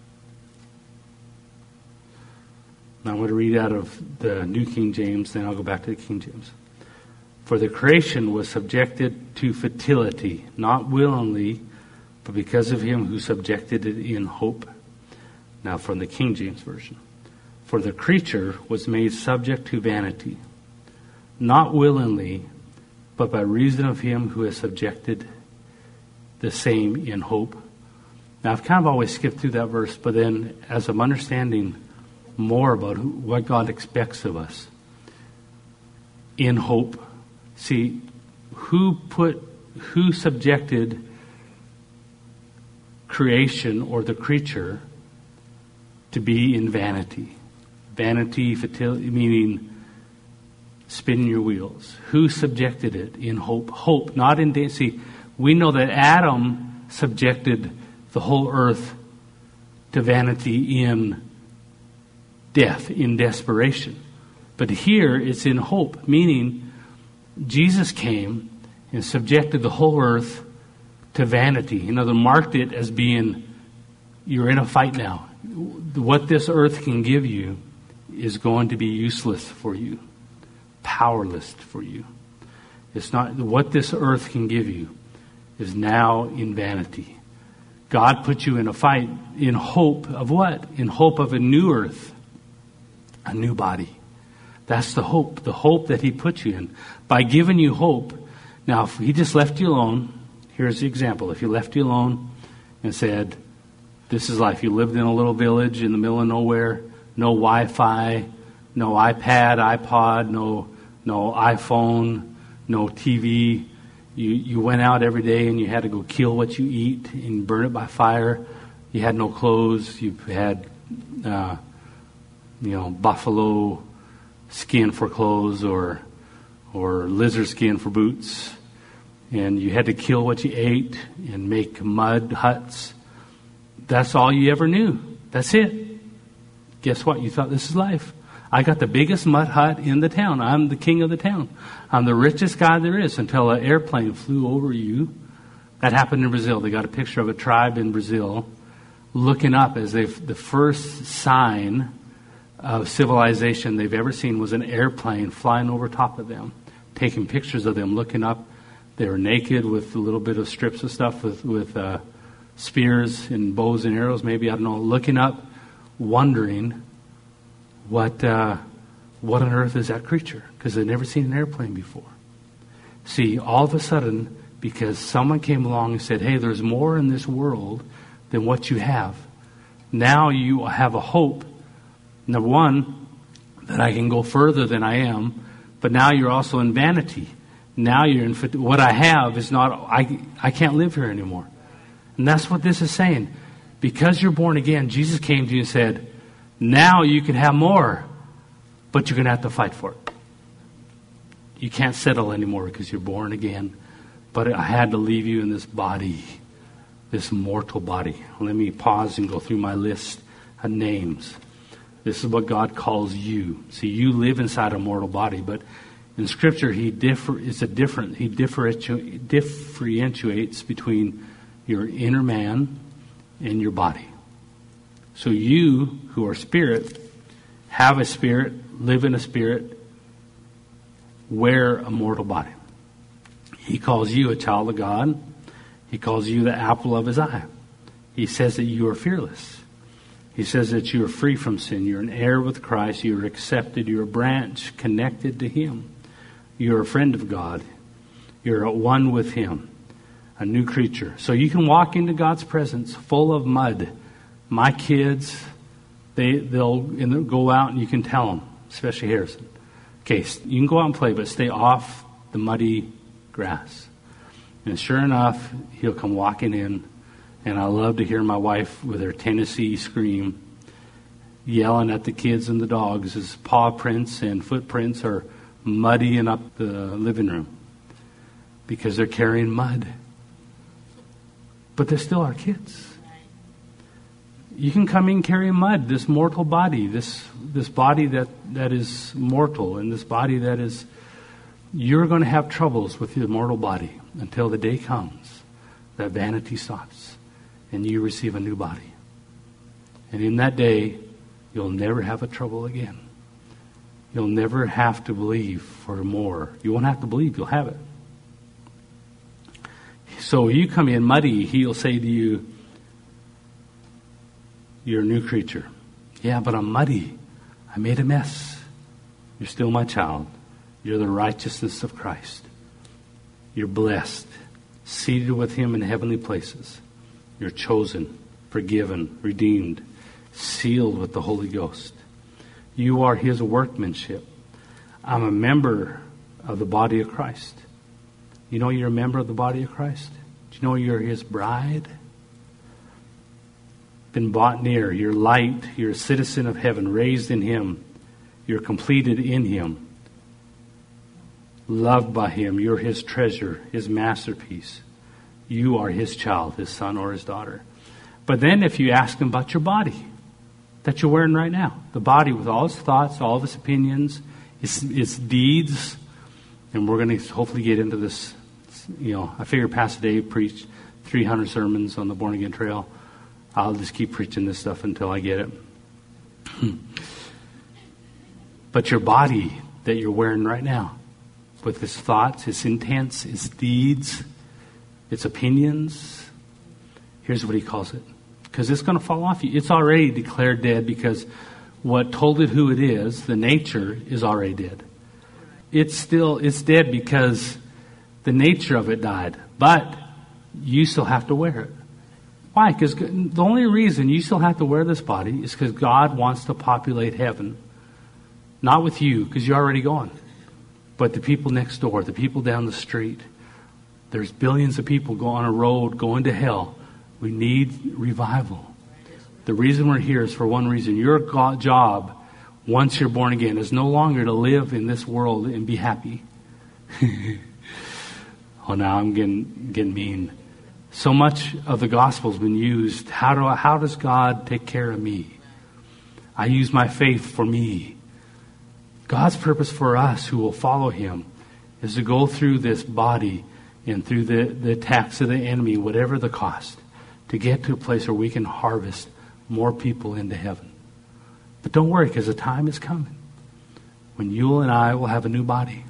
Now I'm going to read out of the New King James, then I'll go back to the King James. For the creation was subjected to futility, not willingly, but because of him who subjected it in hope. Now from the King James Version. For the creature was made subject to vanity, not willingly, but by reason of him who has subjected the same in hope. Now I've kind of always skipped through that verse, but then as I'm understanding more about what God expects of us in hope, see, who subjected creation or the creature to be in vanity? Vanity, futility, meaning spinning your wheels. Who subjected it in hope? Hope, not in danger. See, we know that Adam subjected the whole earth to vanity in death, in desperation. But here it's in hope, meaning Jesus came and subjected the whole earth to vanity. In other words, marked it as being, you're in a fight now. What this earth can give you is going to be useless for you, powerless for you. It's not what this earth can give you is now in vanity. God put you in a fight in hope of what? In hope of a new earth, a new body. That's the hope that he put you in. By giving you hope, now if he just left you alone, here's the example. If he left you alone and said, this is life. You lived in a little village in the middle of nowhere, no Wi-Fi, no iPad, iPod, no iPhone, no TV. You went out every day and you had to go kill what you eat and burn it by fire. You had no clothes. You had, buffalo skin for clothes or lizard skin for boots. And you had to kill what you ate and make mud huts. That's all you ever knew. That's it. Guess what? You thought this is life. I got the biggest mud hut in the town. I'm the king of the town. I'm the richest guy there is until an airplane flew over you. That happened in Brazil. They got a picture of a tribe in Brazil looking up as the first sign of civilization they've ever seen was an airplane flying over top of them, taking pictures of them, looking up. They were naked with a little bit of strips of stuff with spears and bows and arrows, maybe, I don't know, looking up, wondering what on earth is that creature? Because they'd never seen an airplane before. See, all of a sudden, because someone came along and said, hey, there's more in this world than what you have. Now you have a hope, number one, that I can go further than I am, but now you're also in vanity. Now you're in, what I have is not, I can't live here anymore. And that's what this is saying. Because you're born again, Jesus came to you and said, now you can have more, but you're going to have to fight for it. You can't settle anymore because you're born again. But I had to leave you in this body, this mortal body. Let me pause and go through my list of names. This is what God calls you. See, you live inside a mortal body, but in Scripture, he differentiates between your inner man and your body. So you, who are spirit, have a spirit, live in a spirit, wear a mortal body. He calls you a child of God. He calls you the apple of his eye. He says that you are fearless. He says that you are free from sin. You're an heir with Christ. You're accepted. You're a branch connected to him. You're a friend of God. You're at one with him. A new creature. So you can walk into God's presence full of mud. My kids, they'll go out and you can tell them, especially Harrison. Okay, you can go out and play, but stay off the muddy grass. And sure enough, he'll come walking in. And I love to hear my wife with her Tennessee scream. yelling at the kids and the dogs. His paw prints and footprints are muddying up the living room because they're carrying mud. But they're still our kids. You can come in carrying mud, this mortal body, this body that is mortal, and this body that is... You're going to have troubles with your mortal body until the day comes that vanity stops and you receive a new body. And in that day, you'll never have a trouble again. You'll never have to believe for more. You won't have to believe, you'll have it. So you come in muddy, he'll say to you, you're a new creature. Yeah, but I'm muddy. I made a mess. You're still my child. You're the righteousness of Christ. You're blessed, seated with him in heavenly places. You're chosen, forgiven, redeemed, sealed with the Holy Ghost. You are his workmanship. I'm a member of the body of Christ. You know you're a member of the body of Christ? Do you know you're his bride? Been bought near. You're light. You're a citizen of heaven, raised in him. You're completed in him. Loved by him. You're his treasure, his masterpiece. You are his child, his son or his daughter. But then if you ask him about your body that you're wearing right now, the body with all its thoughts, all of its opinions, its deeds, and we're going to hopefully get into this. I figure Pastor Dave preached 300 sermons on the Born Again Trail. I'll just keep preaching this stuff until I get it. But your body that you're wearing right now, with its thoughts, its intents, its deeds, its opinions. Here's what he calls it. Because it's going to fall off you. It's already declared dead because what told it who it is, the nature, is already dead. It's dead because the nature of it died. But you still have to wear it. Why? Because the only reason you still have to wear this body is because God wants to populate heaven. Not with you, because you're already gone. But the people next door, the people down the street. There's billions of people go on a road going to hell. We need revival. The reason we're here is for one reason. Your job, once you're born again, is no longer to live in this world and be happy. Oh, now I'm getting mean. So much of the gospel's been used. How does God take care of me? I use my faith for me. God's purpose for us who will follow him is to go through this body and through the attacks of the enemy, whatever the cost, to get to a place where we can harvest more people into heaven. But don't worry, because the time is coming when you and I will have a new body.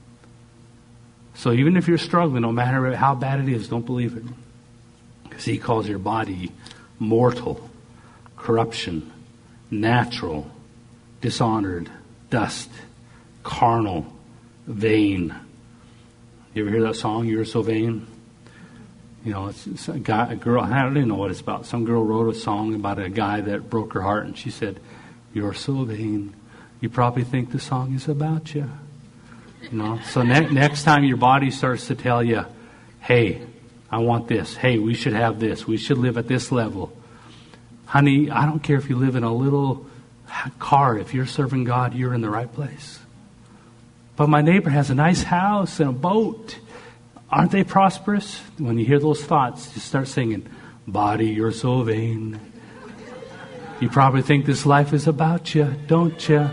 So even if you're struggling, no matter how bad it is, don't believe it. Because he calls your body mortal, corruption, natural, dishonored, dust, carnal, vain. You ever hear that song, You're So Vain? It's a girl, I don't even know what it's about. Some girl wrote a song about a guy that broke her heart, and she said, you're so vain. You probably think the song is about you. So next time your body starts to tell you, hey, I want this. Hey, we should have this. We should live at this level. Honey, I don't care if you live in a little car. If you're serving God, you're in the right place. But my neighbor has a nice house and a boat. Aren't they prosperous? When you hear those thoughts, just start singing, body, you're so vain. You probably think this life is about you, don't you?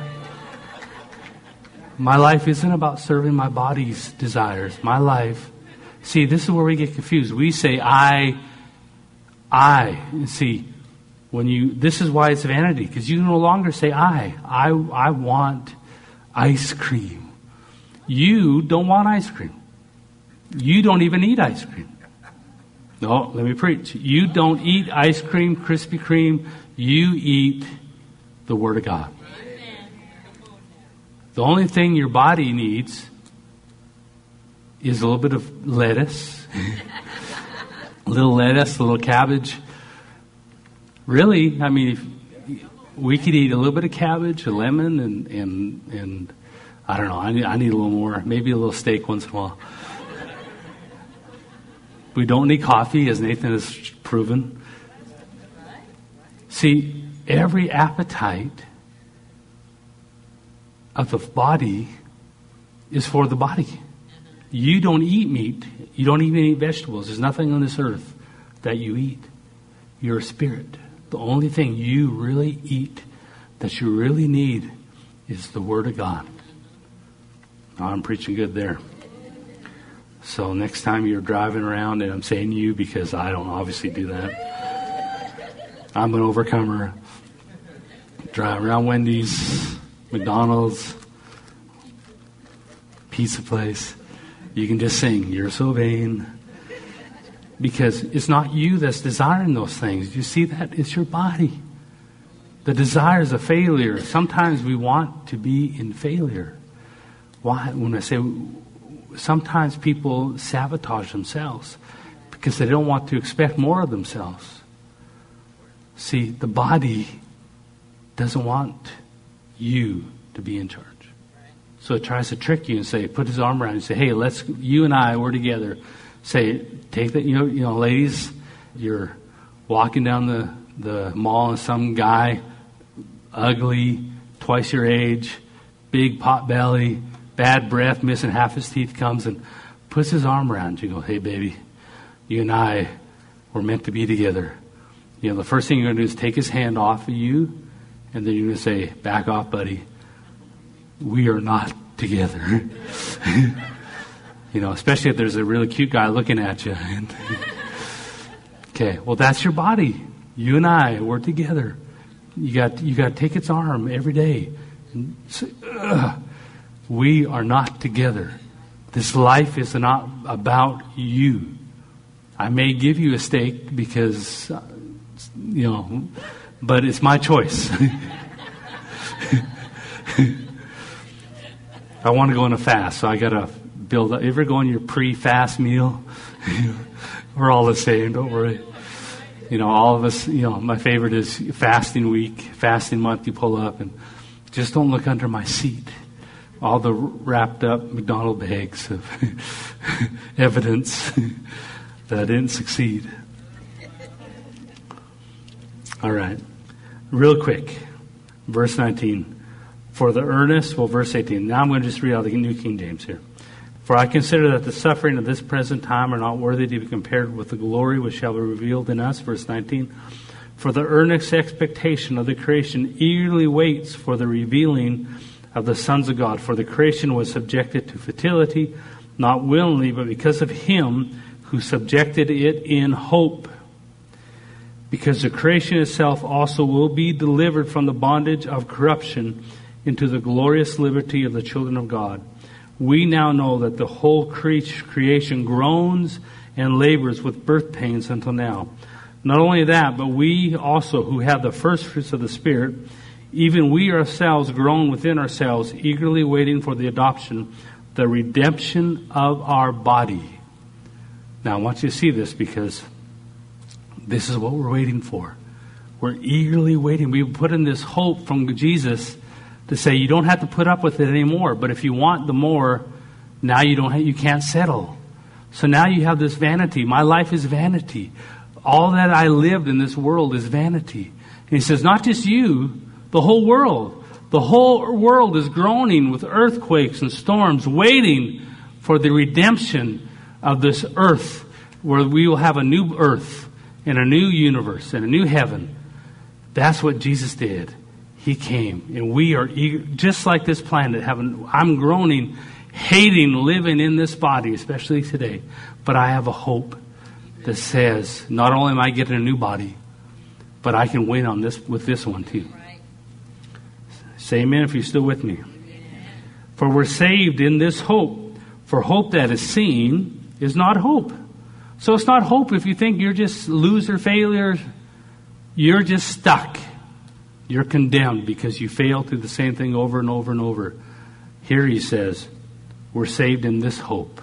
My life isn't about serving my body's desires. My life. See, this is where we get confused. We say, I. See, this is why it's vanity, because you no longer say I want ice cream. You don't want ice cream. You don't even eat ice cream. No, let me preach. You don't eat ice cream, Krispy Kreme. You eat the Word of God. The only thing your body needs is a little bit of lettuce, a little cabbage. Really, we could eat a little bit of cabbage, a lemon, and I don't know. I need a little more. Maybe a little steak once in a while. We don't need coffee, as Nathan has proven. See, every appetite of the body is for the body. You don't eat meat. You don't even eat vegetables. There's nothing on this earth that you eat. You're a spirit. The only thing you really eat, that you really need, is the Word of God. I'm preaching good there. So next time you're driving around, and I'm saying you because I don't obviously do that. I'm an overcomer. Drive around Wendy's, McDonald's, pizza place. You can just sing, "You're so vain." Because it's not you that's desiring those things. You see that? It's your body. The desire is a failure. Sometimes we want to be in failure. Why? When I say, sometimes people sabotage themselves because they don't want to expect more of themselves. See, the body doesn't want you to be in charge. So it tries to trick you and say, put his arm around you and say, "Hey, you and I, we're together." Say, take that, you know, ladies, you're walking down the mall and some guy, ugly, twice your age, big pot belly, bad breath, missing half his teeth, comes and puts his arm around you. You go, "Hey, baby, you and I were meant to be together." You know, the first thing you're going to do is take his hand off of you, and then you're going to say, "Back off, buddy. We are not together." You know, especially if there's a really cute guy looking at you. Okay, well, that's your body. You and I, we're together. You got to take its arm every day and say, we are not together. This life is not about you. I may give you a steak because, but it's my choice. I want to go on a fast, so I got to build up. You ever go on your pre-fast meal? We're all the same, don't worry. All of us, my favorite is fasting week, fasting month. You pull up and just don't look under my seat. All the wrapped up McDonald's bags of evidence that I didn't succeed. All right. Real quick. Verse 19. Verse 18. Now I'm going to just read out the New King James here. "For I consider that the suffering of this present time are not worthy to be compared with the glory which shall be revealed in us." Verse 19. "For the earnest expectation of the creation eagerly waits for the revealing of the sons of God. For the creation was subjected to futility, not willingly, but because of him who subjected it in hope. Because the creation itself also will be delivered from the bondage of corruption into the glorious liberty of the children of God. We now know that the whole creation groans and labors with birth pains until now. Not only that, but we also who have the first fruits of the Spirit, even we ourselves groan within ourselves, eagerly waiting for the adoption, the redemption of our body." Now I want you to see this because this is what we're waiting for. We're eagerly waiting. We put in this hope from Jesus to say you don't have to put up with it anymore. But if you want the more, now you can't settle. So now you have this vanity. My life is vanity. All that I lived in this world is vanity. And he says, not just you, the whole world. The whole world is groaning with earthquakes and storms, waiting for the redemption of this earth, where we will have a new earth and a new universe and a new heaven. That's what Jesus did. He came, and we are eager, just like this planet. I'm groaning, hating living in this body, especially today. But I have a hope that says, not only am I getting a new body, but I can win on this with this one too. Right. Say amen if you're still with me. Amen. "For we're saved in this hope. For hope that is seen is not hope." So it's not hope if you think you're just loser, failure. You're just stuck. You're condemned because you fail through the same thing over and over and over. Here he says, we're saved in this hope.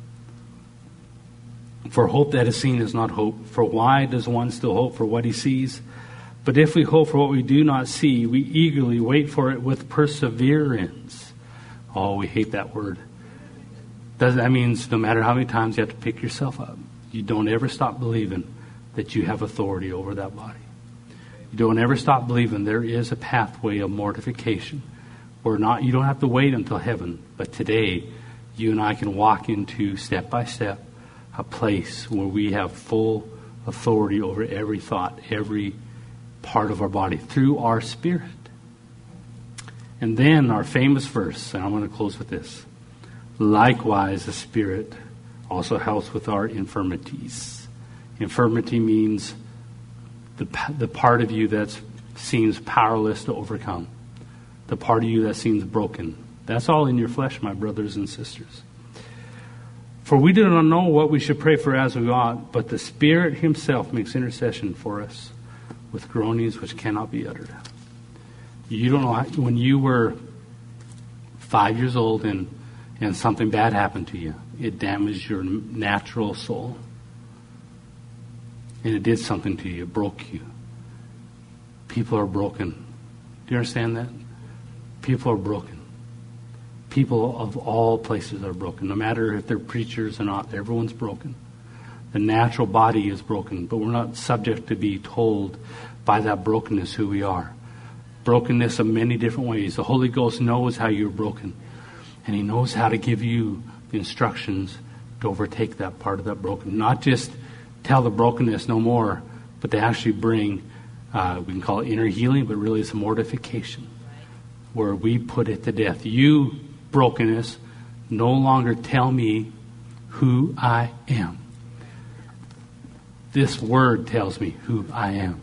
"For hope that is seen is not hope. For why does one still hope for what he sees? But if we hope for what we do not see, we eagerly wait for it with perseverance." Oh, we hate that word. That means no matter how many times you have to pick yourself up, you don't ever stop believing that you have authority over that body. don't ever stop believing there is a pathway of mortification. You don't have to wait until heaven, but today you and I can walk into, step by step, a place where we have full authority over every thought, every part of our body through our spirit. And then our famous verse, and I'm going to close with this. Likewise, the Spirit also helps with our infirmities. Infirmity means the part of you that seems powerless to overcome. The part of you that seems broken. That's all in your flesh, my brothers and sisters. For we do not know what we should pray for as we ought, but the Spirit himself makes intercession for us with groanings which cannot be uttered. You don't know, when you were 5 years old and something bad happened to you, it damaged your natural soul. And it did something to you. It broke you. People are broken. Do you understand that? People are broken. People of all places are broken. No matter if they're preachers or not, everyone's broken. The natural body is broken, but we're not subject to be told by that brokenness who we are. Brokenness in many different ways. The Holy Ghost knows how you're broken. And he knows how to give you the instructions to overtake that part of that broken. Not just tell the brokenness no more, but to actually bring, we can call it inner healing, but really it's a mortification. Where we put it to death. You, brokenness, no longer tell me who I am. This word tells me who I am.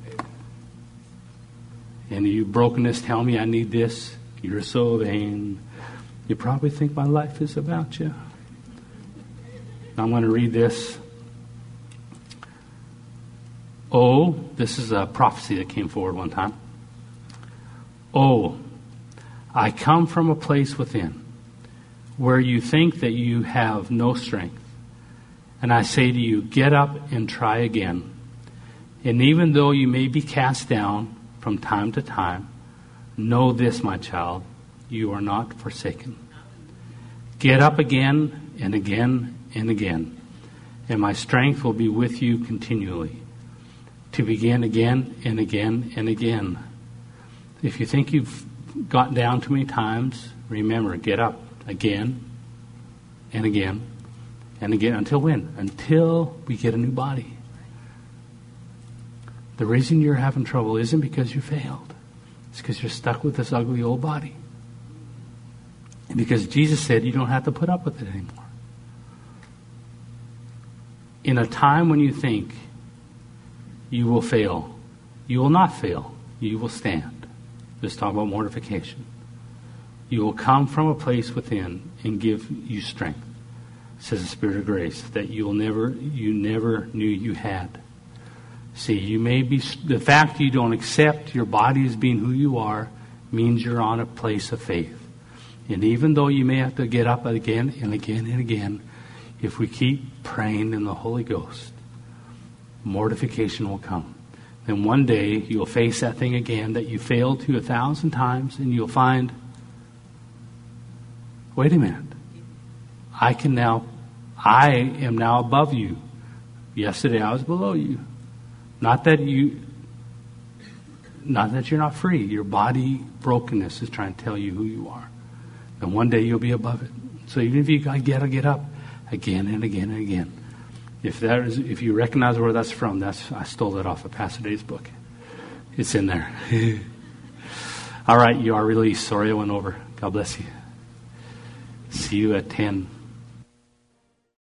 And you, brokenness, tell me I need this. You're so vain. You probably think my life is about you. I'm going to read this. Oh, this is a prophecy that came forward one time. Oh, I come from a place within where you think that you have no strength. And I say to you, get up and try again. And even though you may be cast down from time to time, know this, my child, you are not forsaken. Get up again and again and again, and my strength will be with you continually, to begin again and again and again. If you think you've gotten down too many times, remember, get up again and again and again. Until when? Until we get a new body. The reason you're having trouble isn't because you failed. It's because you're stuck with this ugly old body. And because Jesus said you don't have to put up with it anymore. In a time when you think you will fail, you will not fail. You will stand. Let's talk about mortification. You will come from a place within and give you strength, says the Spirit of grace, that you never knew you had. See, you may be, the fact you don't accept your body as being who you are means you're on a place of faith. And even though you may have to get up again and again and again, if we keep praying in the Holy Ghost, mortification will come. Then one day you'll face that thing again that you failed to 1,000 times, and you'll find, wait a minute, I am now above you. Yesterday I was below you. Not that you're not free. Your body brokenness is trying to tell you who you are. And one day you'll be above it. So even if you gotta get up again and again and again. If you recognize where that's from, I stole that off of Pastor Dave's book. It's in there. All right, you are released. Sorry I went over. God bless you. See you at 10.